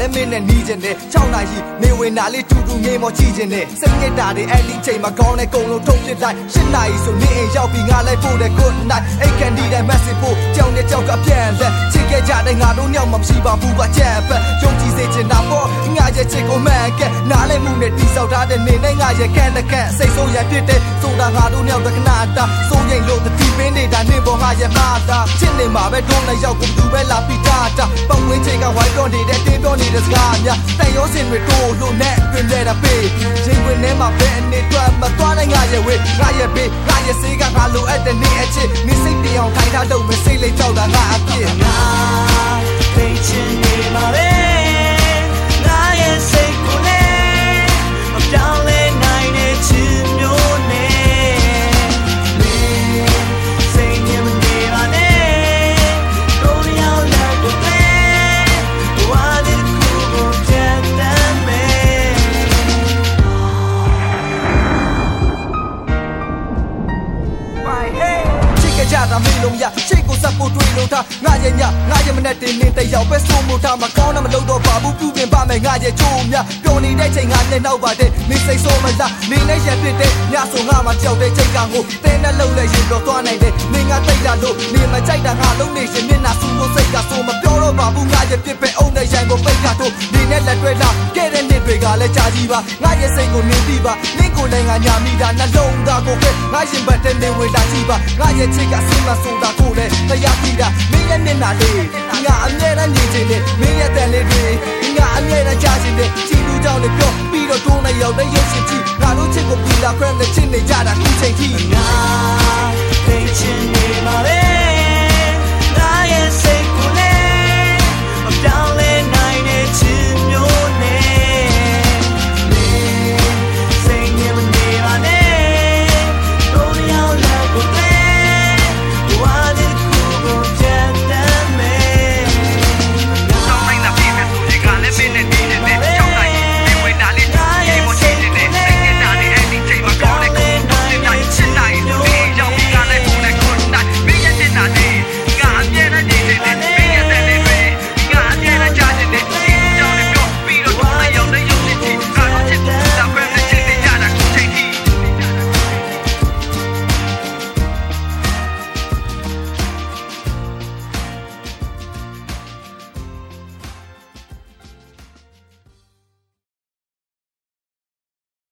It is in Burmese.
လည်းမင်းနဲ့နီးကျင်တယ်6နိုင်ရှိနေဝင်နာလေးတူတူငေးမော်ကြည့်ကျင်တယ်စိတ်ညစ်တာတွေအဲ့ဒီချိန်မှာကောင်းတဲ့ကုံလုံးထုတ်ပြလိုက်8နိုင်ဆိုနေအိမ်ရောက်ပြီးငါလိုက်ပို့တဲ့ good night အိတ်ကန်ဒီတိုင်း message ပို့ကြောင်နဲ့ကြောက်ကပြန်လက်ချစ်ခဲ့ကြတဲ့ငါတို့ညောင်မရှိပါဘူးပါချက်ပဲယုံကြည်စေချင်တာပေါ့ငါရဲ့ချစ်ကိုမှန်ကဲနားလဲမှုနဲ့တိဆောက်ထားတဲ့နေနဲ့ငါရဲ့ကန်တဲ့ကန်စိတ်ဆိုးရဖြစ်တဲ့ဆိုတာငါတို့ညောင်တဲ့ခဏတာစိုးရိမ်လို့တတိပင်းနေတာနေပေါ်ငါရဲ့မာတာချစ်နေမှာပဲတွန်းလိုက်ရောက်ကိုသူပဲလာပြီးတာပုံဝင်းချိန်ကဝိုင်းပြောနေတဲ့တင်းပြောနေတဲ့စကားများတိုင်ရောစင်တွေတိုးလို့နဲ့တွင်တဲ့ပေးရင်ဝင်ထဲမှာပဲအနေတွေ့မသွားနိုင်ငါရဲ့ဝေးငါရဲ့ဘေးငါရဲ့စေးကငါလိုအပ်တဲ့နေအချစ်နေစိတ်တရားထိုင်ထားလို့မစိတ်လေးကြောက်တာငါအဖြစ်ငါသိချင်နေမှာပဲငါရဲ့စိတ်ကိုလည်းမပြောင်းလဲနိုင်တဲ့ချစ်မျိုးနဲ့ကြတာမင်းလုံးရချိတ်ကိုစပ်ဖို့တွေးလို့ထားငါရဲ့ညငါရဲ့မနဲ့တင်နေတဲ့ရောက်ပဲစိုးမို့ထားမကောင်းတာမလုပ်တော့ပါဘူးပြုပြင်ပါမယ်ငါရဲ့ချိုးမြပျော်နေတဲ့ချိန်ငါနဲ့နောက်ပါတဲ့နေစိတ်ဆိုးမလားနေနဲ့ရဖြစ်တဲ့ညဆိုငါမှကြောက်တဲ့ချိန်ကငိုတင်းနဲ့လှုပ်လဲရင်တော့သွားနိုင်တယ်နေငါတိတ်လာလို့နေမကြိုက်တာငါလုံးနေရှင်မျက်နှာဆူလို့စိတ်ကဆိုမပြောတော့ပါဘူးငါရဲ့ဖြစ်ပဲအုံနဲ့ရိုင်ကိုပိတ်ကတို့နေနဲ့လက်တွေ့လာခဲ့တဲ့နေ့တွေကလည်းကြာကြီးပါငါရဲ့စိတ်ကိုနေပြီးပါနင့်ကိုလည်းငါညာမိတာနှလုံးသားကိုပဲငါရင်ပတ်တဲ့နေဝေးလာကြည့်ပါငါရဲ့ချစ်ကစင်မဆိုတာကိုလည်းတရားပြီးတာမင်းရဲ့မျက်နှာလေးငါအမြဲတမ်းမြင်ချင်တယ်မင်းရဲ့တန်လေးတွေငါအမြဲတမ်းကြားချင်တယ်ချီလူကြောင့်လည်းပြောပြီးတော့တွန်းနေရောက်တဲ့ရုပ်ရှင်ကြီးငါတို့ချစ်ကိုပြည်လာ friend နဲ့ချစ်နေကြတာခုချိန်ထိငါ